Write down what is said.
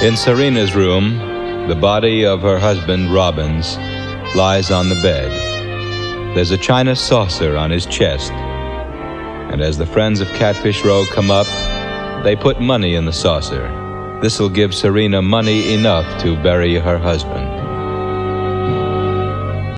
In Serena's room, the body of her husband, Robbins, lies on the bed. There's a china saucer on his chest, and as the friends of Catfish Row come up, they put money in the saucer. This'll give Serena money enough to bury her husband.